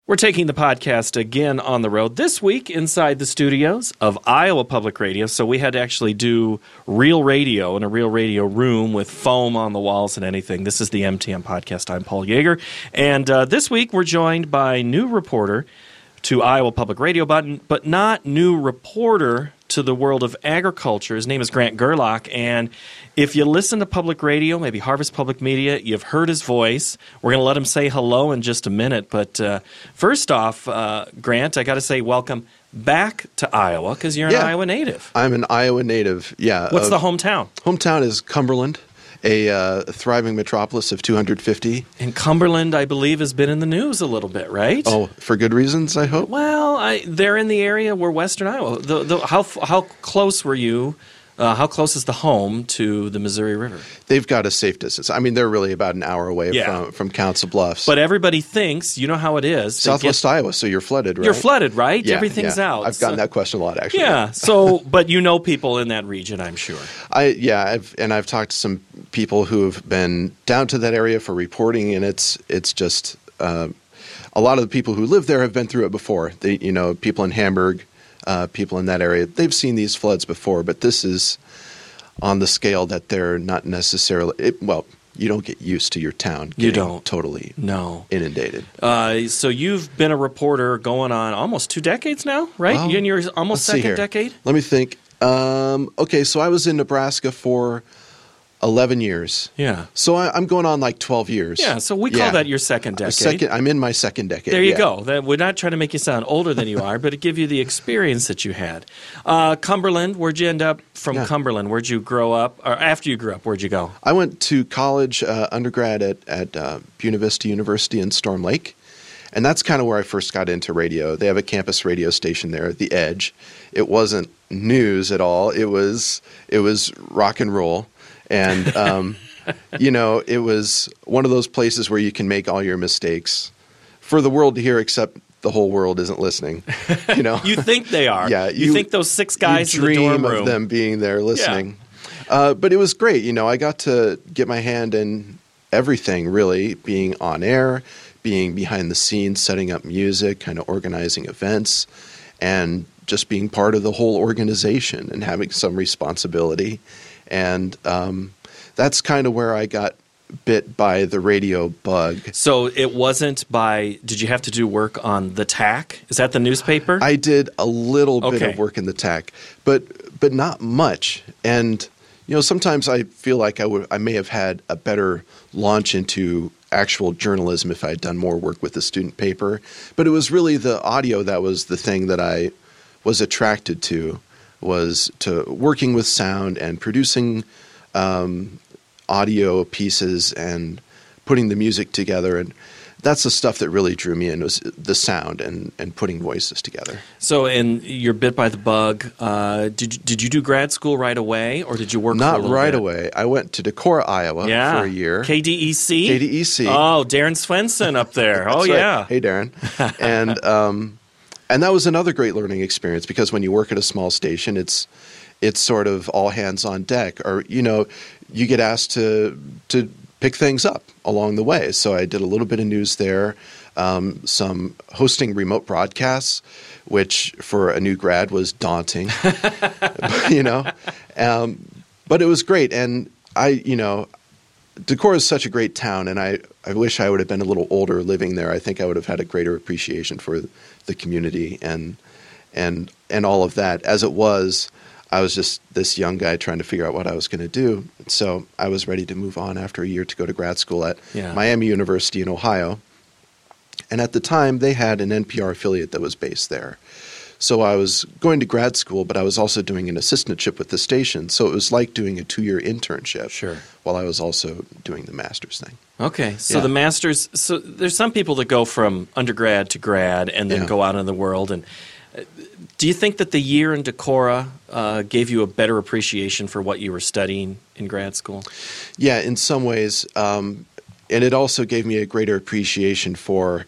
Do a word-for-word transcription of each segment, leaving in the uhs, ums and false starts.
We're taking the podcast again on the road this week inside the studios of Iowa Public Radio. So we had to actually do real radio in a real radio room with foam on the walls and anything. This is the M T M Podcast. I'm Paul Yeager. And uh, this week we're joined by new reporter to Iowa Public Radio, but, but not new reporter to the world of agriculture. His name is Grant Gerlach, and if you listen to public radio, maybe Harvest Public Media, you've heard his voice. We're going to let him say hello in just a minute, but uh, first off, uh, Grant, I got to say welcome back to Iowa, because you're an yeah, Iowa native. I'm an Iowa native, yeah. What's uh, the hometown? Hometown is Cumberland, a uh, thriving metropolis of two hundred fifty. And Cumberland, I believe, has been in the news a little bit, right? Oh, for good reasons, I hope? Well, I, they're in the area where Western Iowa. The, the, how, how close were you? Uh, how close is the home to the Missouri River? They've got a safe distance. I mean, they're really about an hour away yeah. from, from Council Bluffs. But everybody thinks, you know how it is. Southwest get, Iowa, so you're flooded, right? You're flooded, right? Yeah, Everything's yeah. out. I've gotten so, that question a lot, actually. Yeah, so, but you know people in that region, I'm sure. I Yeah, I've, and I've talked to some people who have been down to that area for reporting, and it's it's just uh, a lot of the people who live there have been through it before. They, you know, people in Hamburg, uh, people in that area, they've seen these floods before, but this is on the scale that they're not necessarily it, well, you don't get used to your town getting you don't. totally no. inundated. Uh, so you've been a reporter going on almost two decades now, right? Well, You're in your almost second decade? Let me think. Um, okay, so I was in Nebraska for eleven years. Yeah. So I, I'm going on like twelve years. Yeah, so we call yeah. that your second decade. Second, I'm in my second decade. There you yeah. go. That, we're not trying to make you sound older than you are, but to give you the experience that you had. Uh, Cumberland, where'd you end up from yeah. Cumberland? Where'd you grow up? Or after you grew up, where'd you go? I went to college, uh, undergrad at, at uh, Buena Vista University in Storm Lake. And that's kind of where I first got into radio. They have a campus radio station there, The Edge. It wasn't news at all. It was it was rock and roll. And, um, you know, it was one of those places where you can make all your mistakes for the world to hear, except the whole world isn't listening. You know, you think they are. Yeah, you, you think those six guys you in the dorm dream room of them being there listening. Yeah. Uh, but it was great. You know, I got to get my hand in everything, really, being on air, being behind the scenes, setting up music, kind of organizing events, and just being part of the whole organization and having some responsibility. And um, that's kind of where I got bit by the radio bug. So it wasn't by – did you have to do work on The Tack? Is that the newspaper? I did a little bit okay. of work in The Tack, but but not much. And, you know, sometimes I feel like I would I may have had a better launch into actual journalism if I had done more work with the student paper. But it was really the audio that was the thing that I was attracted to. Was to working with sound and producing um, audio pieces and putting the music together. And that's the stuff that really drew me in, was the sound and, and putting voices together. So, and you're bit by the bug. Uh, did, you, did you do grad school right away, or did you work Not for a little right bit? away. I went to Decorah, Iowa yeah. for a year. K D E C? K D E C. Oh, Darren Swenson up there. Oh, right. yeah. Hey, Darren. and um, and that was another great learning experience, because when you work at a small station, it's it's sort of all hands on deck, or, you know, you get asked to to pick things up along the way. So I did a little bit of news there, um, some hosting remote broadcasts, which for a new grad was daunting, you know, um, but it was great. And I, you know, Decorah is such a great town, and I, I wish I would have been a little older living there. I think I would have had a greater appreciation for the community and and and all of that. As it was, I was just this young guy trying to figure out what I was going to do. So I was ready to move on after a year to go to grad school at yeah. Miami University in Ohio. And at the time, they had an N P R affiliate that was based there. So I was going to grad school, but I was also doing an assistantship with the station. So it was like doing a two-year internship sure. while I was also doing the master's thing. Okay. So yeah. the master's – so there's some people that go from undergrad to grad and then yeah. go out in the world. And uh, do you think that the year in Decorah uh, gave you a better appreciation for what you were studying in grad school? Yeah, in some ways. Um, and it also gave me a greater appreciation for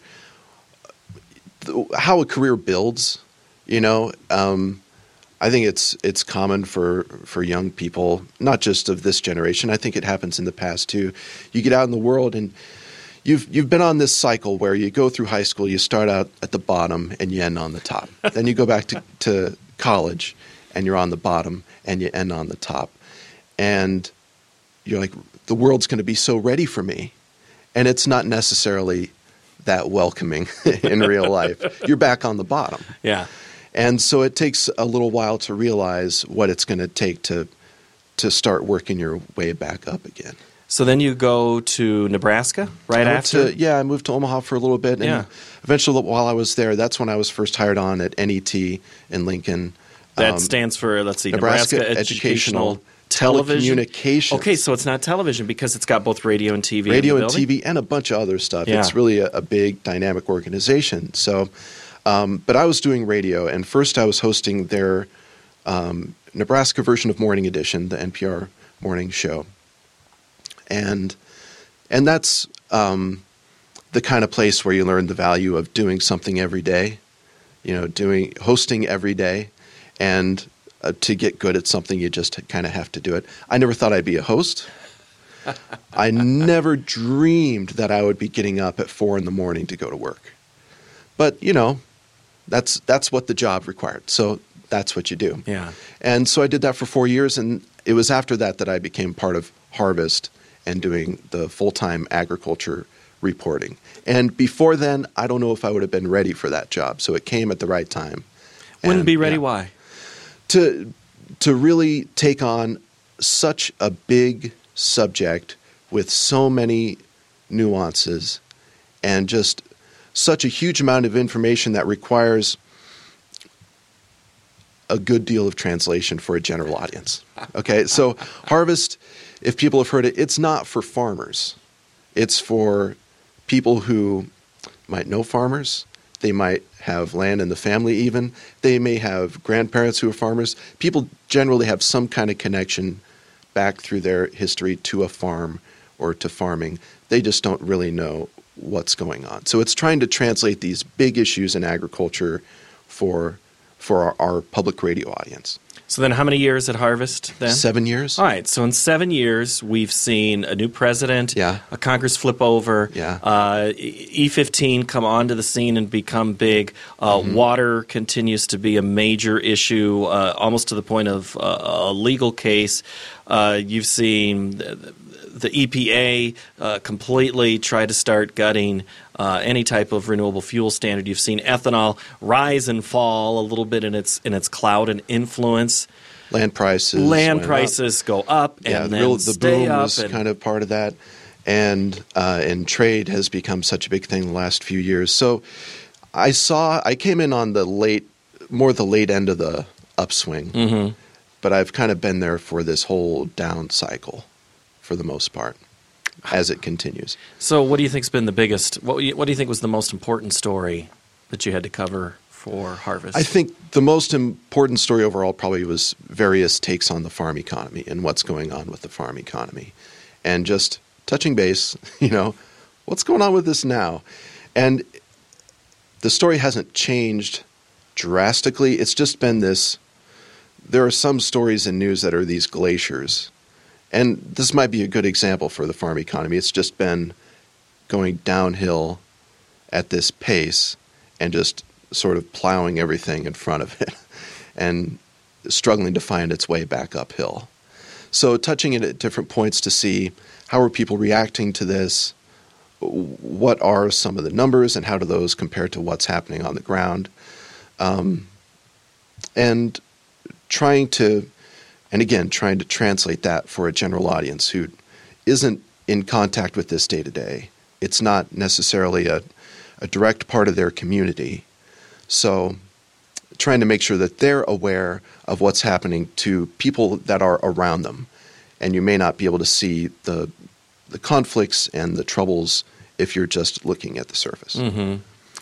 the, how a career builds. You know, um, I think it's it's common for, for young people, not just of this generation. I think it happens in the past too. You get out in the world and you've you've been on this cycle where you go through high school, you start out at the bottom and you end on the top. Then you go back to, to college and you're on the bottom and you end on the top. And you're like, the world's going to be so ready for me. And it's not necessarily that welcoming in real life. You're back on the bottom. Yeah. And so it takes a little while to realize what it's going to take to to start working your way back up again. So then you go to Nebraska right after? To, yeah, I moved to Omaha for a little bit. And yeah. eventually, while I was there, that's when I was first hired on at N E T in Lincoln. That um, stands for, let's see, Nebraska, Nebraska Educational, Educational Television. Telecommunications. Okay, so it's not television because it's got both radio and T V. Radio in the and T V and a bunch of other stuff. Yeah. It's really a, a big, dynamic organization. So, um, but I was doing radio, and first I was hosting their um, Nebraska version of Morning Edition, the N P R morning show. And and that's um, the kind of place where you learn the value of doing something every day, you know, doing hosting every day, and uh, to get good at something, you just kind of have to do it. I never thought I'd be a host. I never dreamed that I would be getting up at four in the morning to go to work. But you know, that's that's what the job required. So that's what you do. Yeah. And so I did that for four years, and it was after that that I became part of Harvest and doing the full-time agriculture reporting. And before then, I don't know if I would have been ready for that job. So it came at the right time. Wouldn't And, be ready, yeah, why? To to really take on such a big subject with so many nuances and just such a huge amount of information that requires a good deal of translation for a general audience. Okay, so Harvest, if people have heard it, it's not for farmers. It's for people who might know farmers. They might have land in the family even. They may have grandparents who are farmers. People generally have some kind of connection back through their history to a farm or to farming. They just don't really know what's going on. So it's trying to translate these big issues in agriculture for for our, our public radio audience. So then how many years at Harvest then? Seven years. All right. So in seven years, we've seen a new president, Yeah. a Congress flip over, Yeah. uh, E fifteen come onto the scene and become big. Uh, Mm-hmm. Water continues to be a major issue, uh, almost to the point of uh, a legal case. Uh, you've seen the, the E P A uh, completely try to start gutting uh, any type of renewable fuel standard. You've seen ethanol rise and fall a little bit in its in its cloud and influence. Land prices. Land went prices up. go up and Yeah, the, then real, the stay boom up. was and, kind of part of that. And uh, and trade has become such a big thing in the last few years. So I saw, I came in on the late, more the late end of the upswing. Mhm. But I've kind of been there for this whole down cycle for the most part as it continues. So what do you think's been the biggest, what, what do you think was the most important story that you had to cover for Harvest? I think the most important story overall probably was various takes on the farm economy and what's going on with the farm economy. And just touching base, you know, what's going on with this now? And the story hasn't changed drastically. It's just been this, there are some stories in news that are these glaciers. And this might be a good example for the farm economy. It's just been going downhill at this pace and just sort of plowing everything in front of it and struggling to find its way back uphill. So touching it at different points to see how are people reacting to this, what are some of the numbers and how do those compare to what's happening on the ground, um, and trying to, and again, trying to translate that for a general audience who isn't in contact with this day to day. It's not necessarily a, a direct part of their community. So trying to make sure that they're aware of what's happening to people that are around them. And you may not be able to see the the conflicts and the troubles if you're just looking at the surface. Mm-hmm.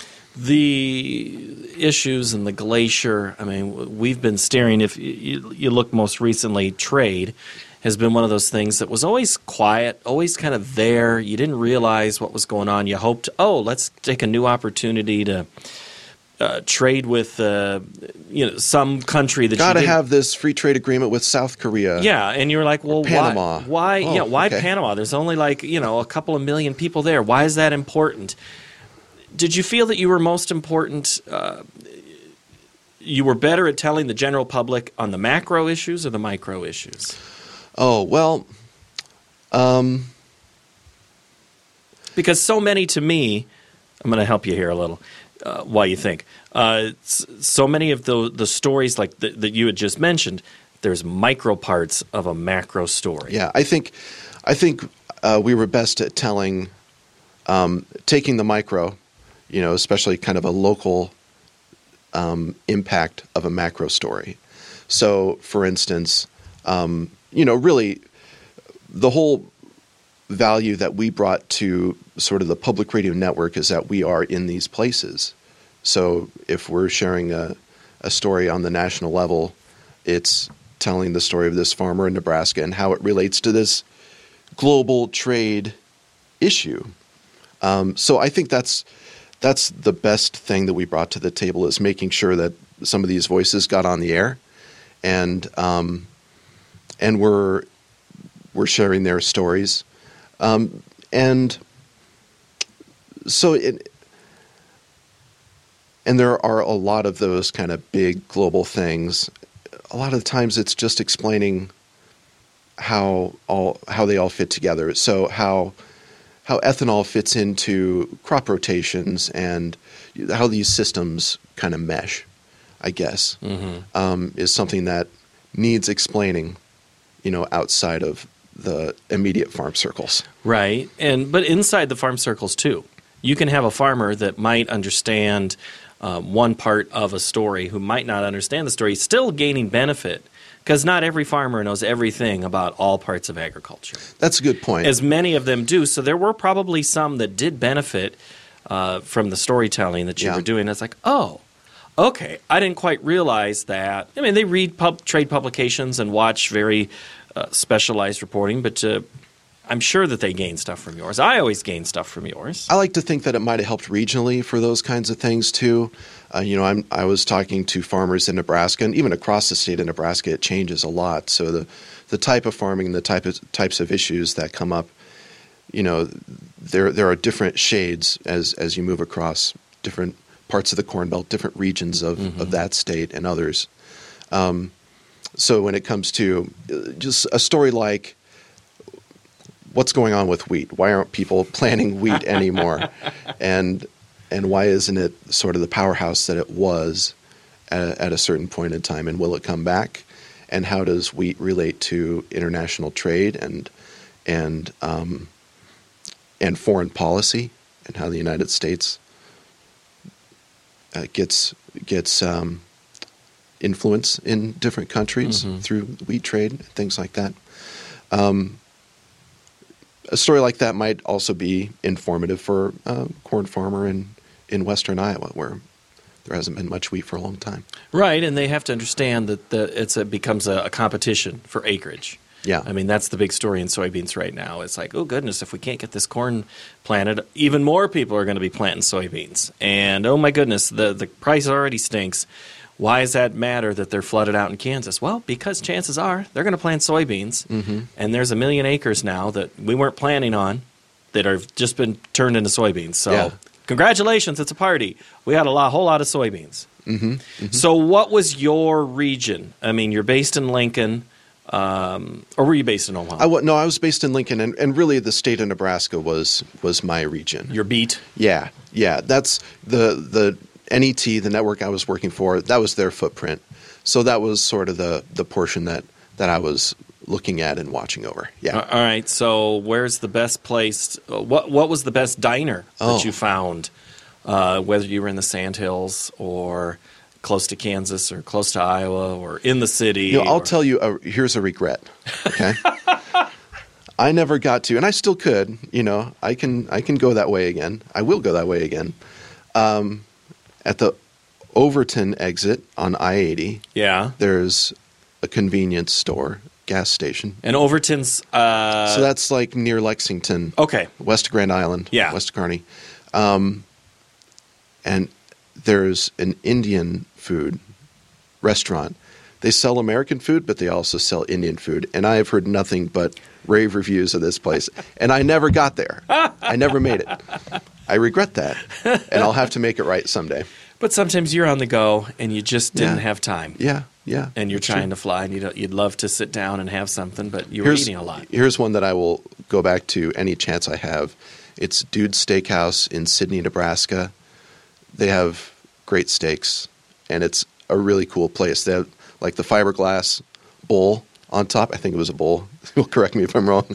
The issues in the glacier, I mean, we've been steering, if you, you look most recently, trade has been one of those things that was always quiet, always kind of there. You didn't realize what was going on. You hoped, oh, let's take a new opportunity to uh, trade with uh, you know some country that Got you to didn't- have this free trade agreement with South Korea. Yeah, and you're like, well, Panama. why? Why? Oh, yeah, why okay. Panama? There's only like you know a couple of million people there. Why is that important? Did you feel that you were most important? Uh, you were better at telling the general public on the macro issues or the micro issues? Oh, well, um, Because so many to me, I'm going to help you here a little uh, while you think. Uh, s- so many of the the stories like th- that you had just mentioned, there's micro parts of a macro story. yeah, I think, I think uh, we were best at telling, um, taking the micro, you know, especially kind of a local um, impact of a macro story. So, for instance, um, you know, really, the whole value that we brought to sort of the public radio network is that we are in these places. So if we're sharing a, a story on the national level, it's telling the story of this farmer in Nebraska and how it relates to this global trade issue. Um, so I think that's that's the best thing that we brought to the table, is making sure that some of these voices got on the air, and um, and we're we're sharing their stories. Um, and so it, and there are a lot of those kind of big global things. A lot of the times it's just explaining how all, how they all fit together. So how, how ethanol fits into crop rotations and how these systems kind of mesh, I guess, Mm-hmm. um, is something that needs explaining, you know, outside of the immediate farm circles. Right. And but inside the farm circles too. You can have a farmer that might understand uh, one part of a story who might not understand the story, still gaining benefit, because not every farmer knows everything about all parts of agriculture. That's a good point. As many of them do. So there were probably some that did benefit uh, from the storytelling that you Yeah. were doing. It's like, oh, okay, I didn't quite realize that. I mean, they read pub- trade publications and watch very uh, specialized reporting, but uh, I'm sure that they gain stuff from yours. I always gain stuff from yours. I like to think that it might have helped regionally for those kinds of things too. Uh, you know, I'm, I was talking to farmers in Nebraska, and even across the state of Nebraska, it changes a lot. So the the type of farming, the type of types of issues that come up, you know, there there are different shades as as you move across different parts of the Corn Belt, different regions of, Mm-hmm. of that state and others. Um, so when it comes to uh, just a story like, what's going on with wheat? Why aren't people planting wheat anymore? and and why isn't it sort of the powerhouse that it was at, at a certain point in time? And will it come back? And how does wheat relate to international trade and and um, and foreign policy, and how the United States uh, gets gets um, influence in different countries Mhm. through wheat trade, things like that. Um, a story like that might also be informative for a corn farmer in, in western Iowa, where there hasn't been much wheat for a long time. Right, and they have to understand that the, it's a, becomes a, a competition for acreage. Yeah. I mean, that's the big story in soybeans right now. It's like, oh, goodness, if we can't get this corn planted, even more people are going to be planting soybeans. And, oh, my goodness, the, the price already stinks. Why does that matter that they're flooded out in Kansas? Well, because chances are they're going to plant soybeans, Mm-hmm. and there's a million acres now that we weren't planning on that have just been turned into soybeans. So Yeah. congratulations, it's a party. We had a lot, whole lot of soybeans. Mm-hmm. Mm-hmm. So what was your region? I mean, you're based in Lincoln, um, or were you based in Omaha? I w- no, I was based in Lincoln, and, and really the state of Nebraska was was my region. your beat? Yeah, yeah. That's the the N E T, the network I was working for. That was their footprint. So that was sort of the the portion that that I was looking at and watching over. Yeah. All right. So where's the best place? uh, What What was the best diner Oh. that you found? Uh, whether you were in the Sandhills or close to Kansas or close to Iowa or in the city. You know, I'll or- tell you. A, here's a regret. Okay. I never got to, and I still could. You know, I can I can go that way again. I will go that way again. Um, at the Overton exit on I eighty, Yeah. there's a convenience store, gas station. And Overton's. Uh, So that's like near Lexington, okay. west of Grand Island, Yeah. west of Kearney. Um, and there's an Indian food restaurant. They sell American food, but they also sell Indian food. And I have heard nothing but rave reviews of this place. And I never got there. I never made it. I regret that. And I'll have to make it right someday. But sometimes you're on the go and you just didn't Yeah. have time. Yeah, yeah. And you're that's trying true. to fly and you'd, you'd love to sit down and have something, but you were Here's, eating a lot. here's one that I will go back to any chance I have. It's Dude's Steakhouse in Sidney, Nebraska. They have great steaks, and it's a really cool place. They have like the fiberglass bowl on top. I think it was a bowl. You'll correct me if I'm wrong.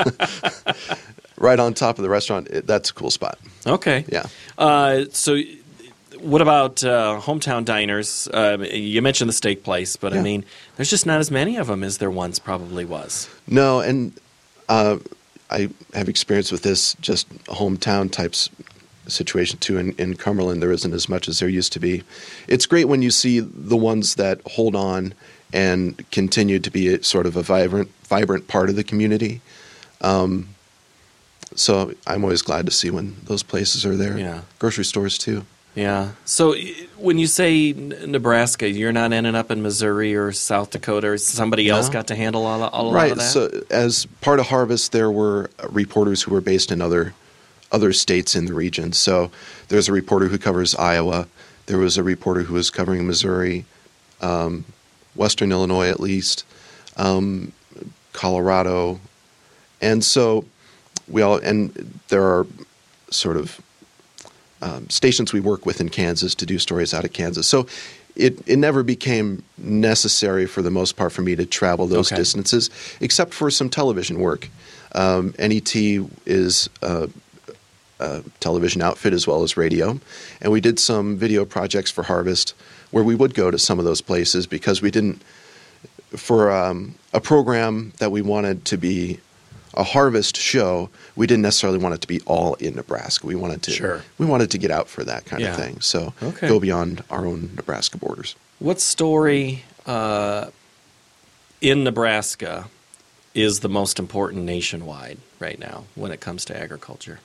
Right on top of the restaurant. It, that's a cool spot. Okay. Yeah. Uh, so what about uh, hometown diners? Uh, you mentioned the steak place, but I Yeah. mean, there's just not as many of them as there once probably was. No, and uh, I have experience with this just hometown types situation too. In, in Cumberland, there isn't as much as there used to be. It's great when you see the ones that hold on and continue to be a, sort of a vibrant, vibrant part of the community. Um, so I'm always glad to see when those places are there. Yeah. Grocery stores too. Yeah. So y- when you say N- Nebraska, you're not ending up in Missouri or South Dakota, or somebody else No. got to handle all, all Right. of that? So as part of Harvest, there were reporters who were based in other other states in the region. So there's a reporter who covers Iowa. There was a reporter who was covering Missouri, um, Western Illinois at least, um, Colorado, and so we all. And there are sort of um, stations we work with in Kansas to do stories out of Kansas. So it it never became necessary for the most part for me to travel those Okay. distances, except for some television work. Um, N E T is a, a television outfit as well as radio, and we did some video projects for Harvest where we would go to some of those places because we didn't, for um, a program that we wanted to be a Harvest show, we didn't necessarily want it to be all in Nebraska. We wanted to Sure. we wanted to get out for that kind Yeah. of thing. So Okay. go beyond our own Nebraska borders. What story uh, in Nebraska is the most important nationwide right now when it comes to agriculture?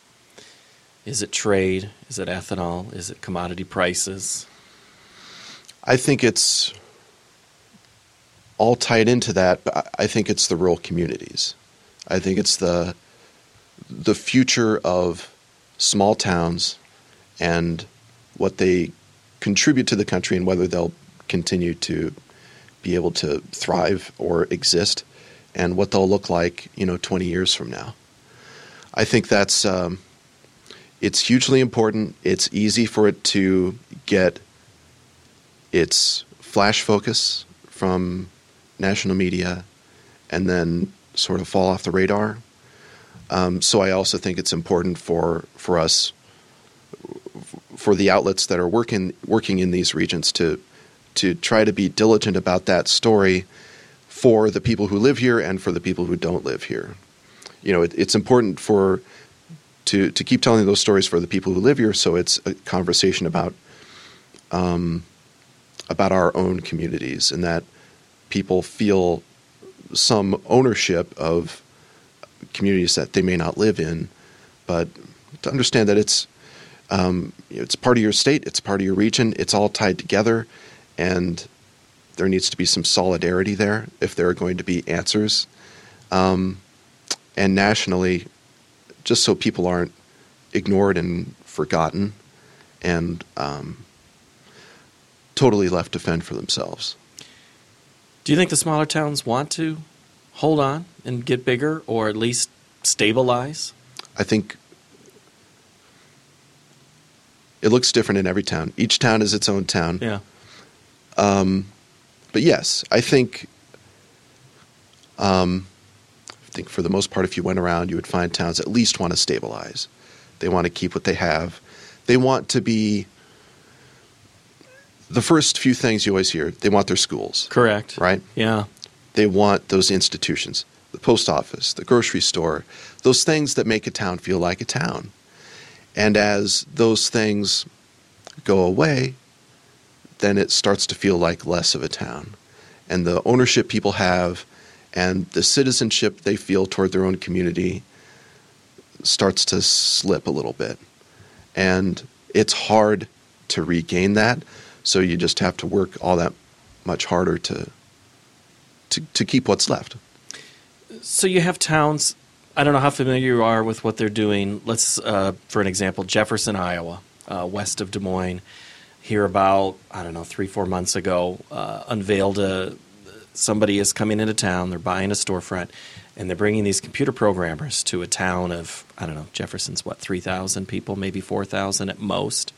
Is it trade? Is it ethanol? Is it commodity prices? I think it's all tied into that, but I- I think it's the rural communities. I think it's the the future of small towns and what they contribute to the country and whether they'll continue to be able to thrive or exist and what they'll look like, you know, twenty years from now. I think that's um, it's hugely important. It's easy for it to get its flash focus from national media and then sort of fall off the radar. Um, so I also think it's important for for us, for the outlets that are working working in these regions to to try to be diligent about that story for the people who live here and for the people who don't live here. You know, it, it's important for to to keep telling those stories for the people who live here, so it's a conversation about um, about our own communities and that people feel some ownership of communities that they may not live in, but to understand that it's um, you know, it's part of your state, it's part of your region, it's all tied together, and there needs to be some solidarity there if there are going to be answers. Um, and nationally, just so people aren't ignored and forgotten and um, totally left to fend for themselves. Do you think the smaller towns want to hold on and get bigger or at least stabilize? I think it looks different in every town. Each town is its own town. Yeah. Um, but yes, I think um, I think for the most part, if you went around, you would find towns at least want to stabilize. They want to keep what they have. They want to be the first few things you always hear. They want their schools, Correct. right? Yeah. They want those institutions, the post office, the grocery store, those things that make a town feel like a town. And as those things go away, then it starts to feel like less of a town. And the ownership people have and the citizenship they feel toward their own community starts to slip a little bit. And it's hard to regain that. So you just have to work all that much harder to to, to keep what's left. So you have towns. I don't know how familiar you are with what they're doing. Let's, uh, for an example, Jefferson, Iowa, uh, west of Des Moines. Here about, I don't know, three, four months ago, uh, unveiled a, somebody is coming into town, they're buying a storefront, and they're bringing these computer programmers to a town of, I don't know, Jefferson's what, three thousand people, maybe four thousand at most.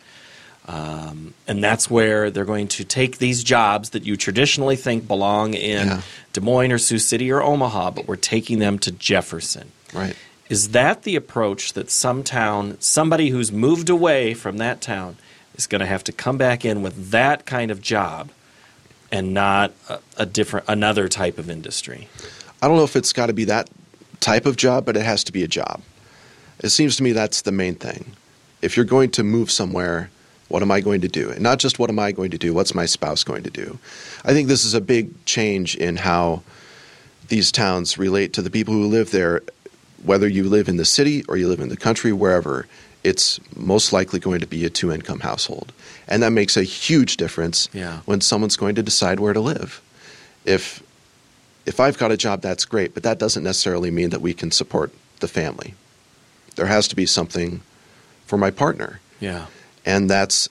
Um, and that's where they're going to take these jobs that you traditionally think belong in Yeah. Des Moines or Sioux City or Omaha, but we're taking them to Jefferson. Right. Is that the approach that some town, somebody who's moved away from that town, is going to have to come back in with that kind of job and not a, a different, another type of industry? I don't know if it's got to be that type of job, but it has to be a job. It seems to me that's the main thing. If you're going to move somewhere, what am I going to do? And not just what am I going to do, what's my spouse going to do? I think this is a big change in how these towns relate to the people who live there, whether you live in the city or you live in the country, wherever. It's most likely going to be a two-income household. And that makes a huge difference Yeah. when someone's going to decide where to live. If if I've got a job, that's great, but that doesn't necessarily mean that we can support the family. There has to be something for my partner. Yeah. And that's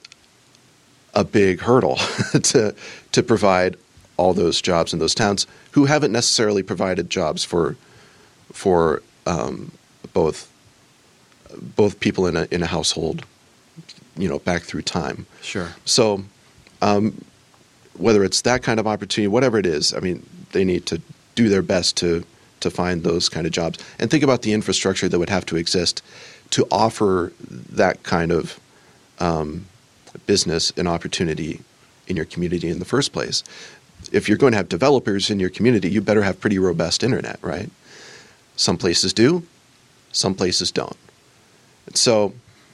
a big hurdle to to provide all those jobs in those towns who haven't necessarily provided jobs for for um, both both people in a in a household, you know, back through time. Sure. So, um, whether it's that kind of opportunity, whatever it is, I mean, they need to do their best to to find those kind of jobs and think about the infrastructure that would have to exist to offer that kind of um, business and opportunity in your community in the first place. If you're going to have developers in your community, you better have pretty robust internet, right? Some places do, some places don't. So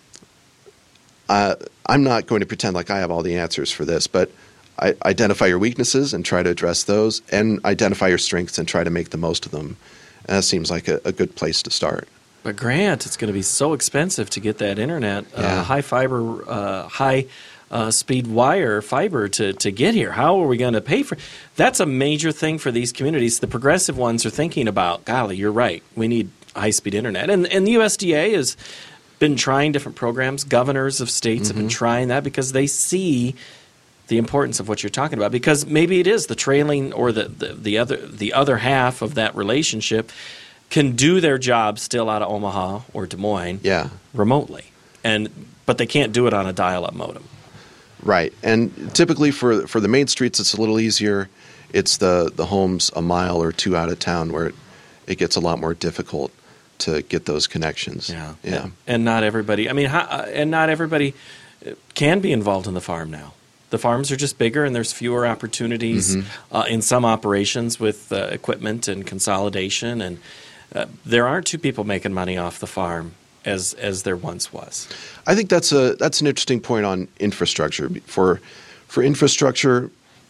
uh, I'm not going to pretend like I have all the answers for this, but I identify your weaknesses and try to address those, and identify your strengths and try to make the most of them. And that seems like a, a good place to start. But Grant, it's going to be so expensive to get that internet, Yeah. uh, high fiber, uh, high uh, speed wire fiber to, to get here. How are we going to pay for it? That's a major thing for these communities. The progressive ones are thinking about, golly, you're right. We need high speed internet. And, and the U S D A has been trying different programs. Governors of states mm-hmm. have been trying that because they see the importance of what you're talking about. Because maybe it is the trailing or the, the, the other the other half of that relationship can do their job still out of Omaha or Des Moines yeah. remotely, and but they can't do it on a dial-up modem. Right. And typically for for the main streets, it's a little easier. It's the, the homes a mile or two out of town where it, it gets a lot more difficult to get those connections. Yeah. Yeah. And, and not everybody, I mean, how, and not everybody can be involved in the farm now. The farms are just bigger, and there's fewer opportunities mm-hmm. uh, in some operations with uh, equipment and consolidation. And uh, there aren't two people making money off the farm as as there once was. I think that's a that's an interesting point on infrastructure. For for infrastructure,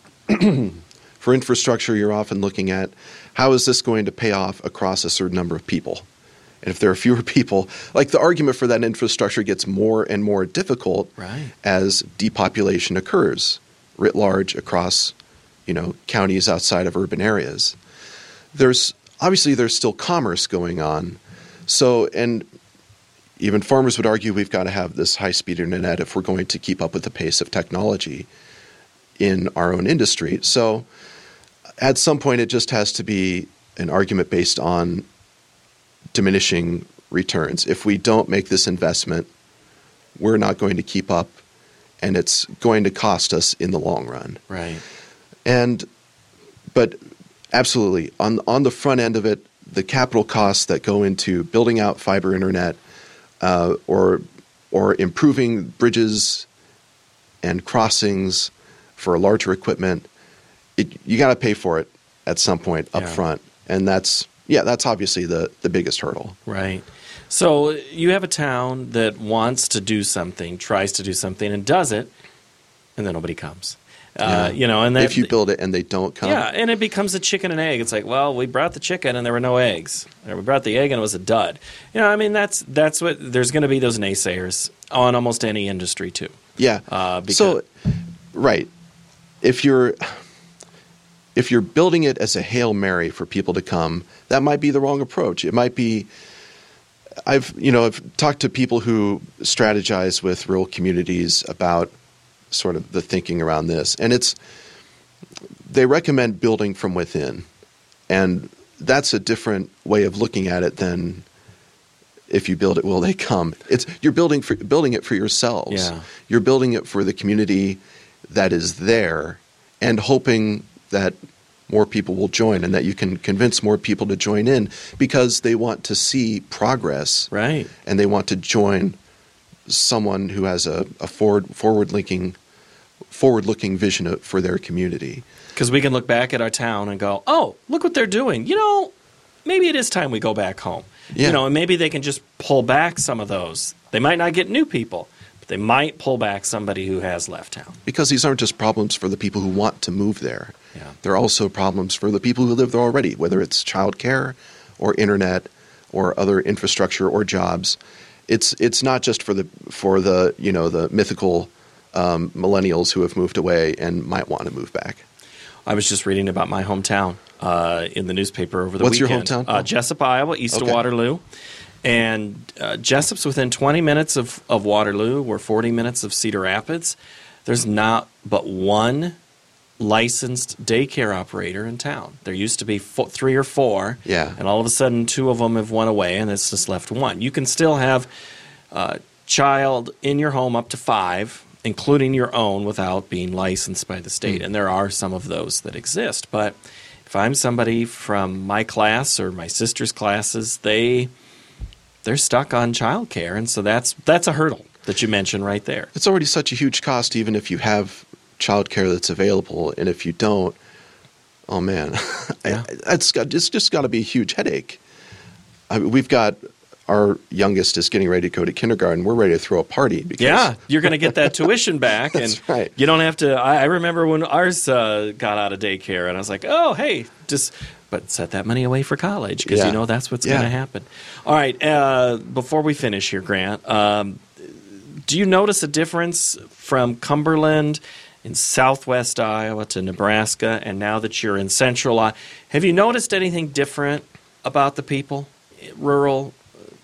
for infrastructure, you're often looking at how is this going to pay off across a certain number of people. And if there are fewer people, like the argument for that infrastructure gets more and more difficult right. as depopulation occurs writ large across, you know, counties outside of urban areas. There's obviously there's still commerce going on. So, and even farmers would argue we've got to have this high-speed internet if we're going to keep up with the pace of technology in our own industry. So at some point it just has to be an argument based on diminishing returns. If we don't make this investment, we're not going to keep up, and it's going to cost us in the long run. Right. And but absolutely, on on the front end of it, the capital costs that go into building out fiber internet uh, or or improving bridges and crossings for larger equipment, it, you got to pay for it at some point up Yeah. front, and that's yeah, that's obviously the the biggest hurdle. Right. So you have a town that wants to do something, tries to do something, and does it, and then nobody comes. Yeah. Uh, you know, and that, if you build it and they don't come, yeah, and it becomes a chicken and egg. It's like, well, we brought the chicken and there were no eggs, or we brought the egg and it was a dud. You know, I mean, that's that's what there's going to be those naysayers on almost any industry too. Yeah. Uh, because, so, right. If you're if you're building it as a Hail Mary for people to come, that might be the wrong approach. It might be I've you know, I've talked to people who strategize with rural communities about sort of the thinking around this. And it's they recommend building from within. And that's a different way of looking at it than if you build it, will they come? It's you're building for building it for yourselves. Yeah. You're building it for the community that is there and hoping that more people will join and that you can convince more people to join in because they want to see progress. Right. And they want to join someone who has a, a forward forward linking forward looking vision for their community. Because we can look back at our town and go, oh, look what they're doing. You know, maybe it is time we go back home. Yeah. You know, and maybe they can just pull back some of those. They might not get new people, but they might pull back somebody who has left town. Because these aren't just problems for the people who want to move there. Yeah. They're also problems for the people who live there already, whether it's childcare or internet or other infrastructure or jobs. It's it's not just for the for the you know the mythical um, millennials who have moved away and might want to move back. I was just reading about my hometown uh, in the newspaper over the What's weekend. your hometown? Uh, Jessup, Iowa, east Okay. of Waterloo. And uh, Jessup's within twenty minutes of, of Waterloo. We're forty minutes of Cedar Rapids. There's not but one licensed daycare operator in town. There used to be fo- three or four. Yeah. And all of a sudden, two of them have went away, and it's just left one. You can still have a child in your home up to five, including your own, without being licensed by the state. Mm. And there are some of those that exist. But if I'm somebody from my class or my sister's classes, they they're stuck on childcare, and so that's that's a hurdle that you mentioned right there. It's already such a huge cost, even if you have childcare that's available, and if you don't, oh man, Yeah. it's got it's just got to be a huge headache. I mean, we've got. Our youngest is getting ready to go to kindergarten. We're ready to throw a party. Because yeah, you're going to get that tuition back. That's and right. You don't have to. I, I remember when ours uh, got out of daycare, and I was like, oh, hey, just but set that money away for college because Yeah. you know that's what's Yeah. going to happen. All right, uh, before we finish here, Grant, um, do you notice a difference from Cumberland in southwest Iowa to Nebraska, and now that you're in central Iowa? Have you noticed anything different about the people, rural,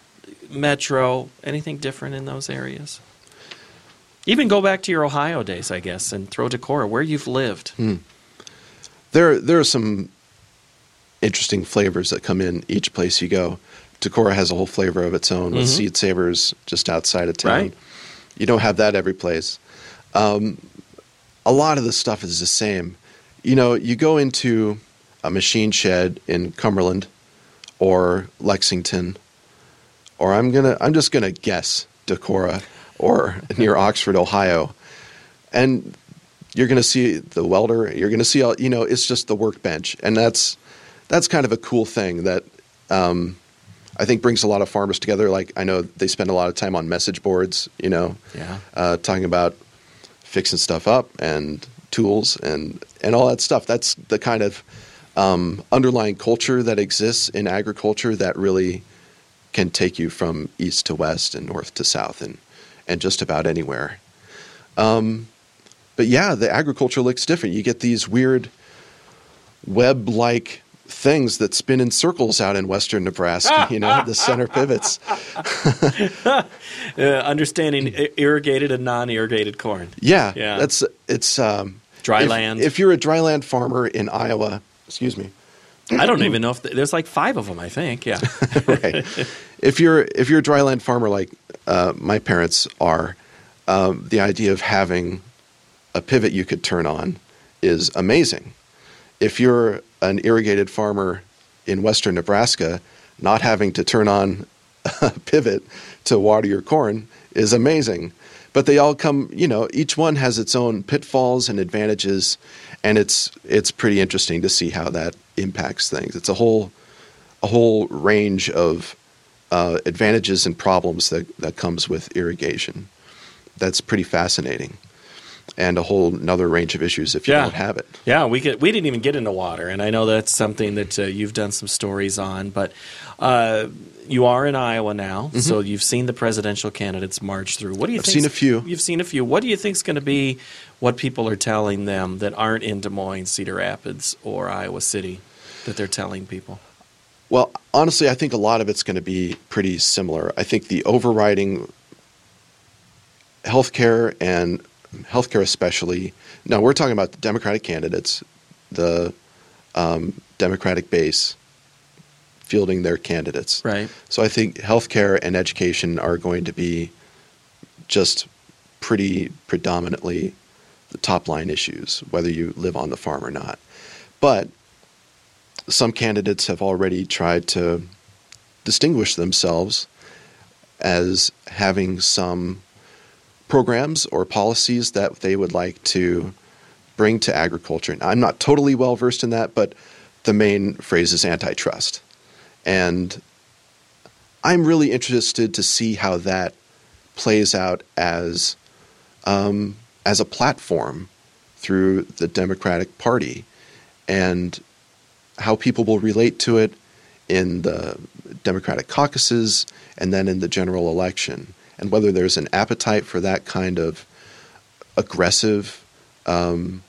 metro, anything different in those areas? Even go back to your Ohio days, I guess, and throw Decorah, where you've lived. Hmm. There, there are some interesting flavors that come in each place you go. Decorah has a whole flavor of its own with Mhm. Seed Savers just outside of town. Right. You don't have that every place. Um, a lot of the stuff is the same. You know, you go into a machine shed in Cumberland or Lexington, or I'm gonna I'm just gonna guess Decorah or near Oxford, Ohio, and you're gonna see the welder. You're gonna see all you know. It's just the workbench, and that's that's kind of a cool thing that um, I think brings a lot of farmers together. Like I know they spend a lot of time on message boards, you know, Yeah. uh, talking about fixing stuff up and tools and and all that stuff. That's the kind of um, underlying culture that exists in agriculture that really can take you from east to west and north to south and, and just about anywhere. Um, but yeah, the agriculture looks different. You get these weird web-like things that spin in circles out in western Nebraska, you know, the center pivots. uh, understanding i- irrigated and non-irrigated corn. Yeah, Yeah. that's it's um, Dry if, land. If you're a dry land farmer in Iowa, excuse me, I don't even know if th- there's like five of them, I think. Yeah. right. If you're if you're a dry land farmer like uh, my parents are, um, the idea of having a pivot you could turn on is amazing. If you're an irrigated farmer in western Nebraska, not having to turn on a pivot to water your corn is amazing. But they all come, you know, each one has its own pitfalls and advantages, and it's it's pretty interesting to see how that impacts things. It's a whole a whole range of uh, advantages and problems that, that comes with irrigation. That's pretty fascinating. and a whole another range of issues if you Yeah. don't have it. Yeah, we get, we didn't even get into water, and I know that's something that uh, you've done some stories on. But uh, you are in Iowa now, so you've seen the presidential candidates march through. What do you I've think? seen a few. You've seen a few. What do you think is going to be what people are telling them that aren't in Des Moines, Cedar Rapids, or Iowa City that they're telling people? Well, honestly, I think a lot of it's going to be pretty similar. I think the overriding healthcare and healthcare especially. Now, we're talking about the Democratic candidates, the um, Democratic base fielding their candidates. Right. So I think healthcare and education are going to be just pretty predominantly the top line issues, whether you live on the farm or not. But some candidates have already tried to distinguish themselves as having some programs or policies that they would like to bring to agriculture. Now, I'm not totally well versed in that, but the main phrase is antitrust. And I'm really interested to see how that plays out as um, as a platform through the Democratic Party, and how people will relate to it in the Democratic caucuses and then in the general election, and whether there's an appetite for that kind of aggressive um,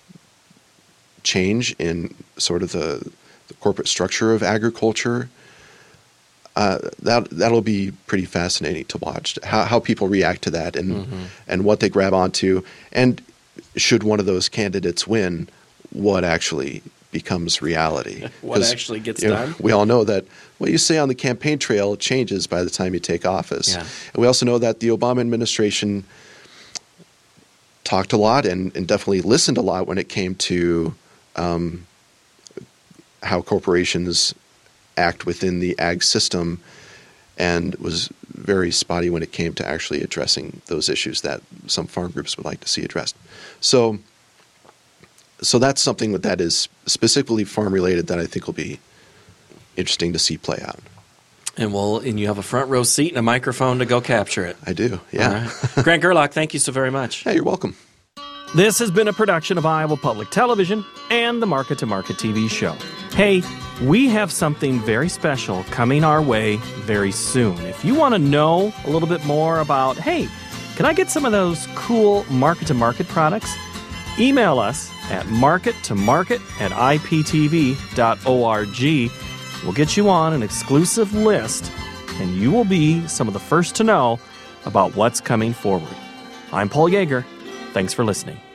change in sort of the, the corporate structure of agriculture. Uh, that that'll be pretty fascinating to watch how how people react to that and mm-hmm. and what they grab onto, and should one of those candidates win, what actually becomes reality. What actually gets you know, done? We all know that what you say on the campaign trail changes by the time you take office. Yeah. And we also know that the Obama administration talked a lot and, and definitely listened a lot when it came to um, how corporations act within the ag system, and was very spotty when it came to actually addressing those issues that some farm groups would like to see addressed. So So that's something that is specifically farm-related that I think will be interesting to see play out. And well, and you have a front row seat and a microphone to go capture it. I do, yeah. All right. Grant Gerlach, thank you so very much. Yeah, you're welcome. This has been a production of Iowa Public Television and the Market to Market T V show. Hey, we have something very special coming our way very soon. If you want to know a little bit more about, hey, can I get some of those cool Market to Market products? Email us at market to market at I P T V dot org. We'll get you on an exclusive list, and you will be some of the first to know about what's coming forward. I'm Paul Yeager. Thanks for listening.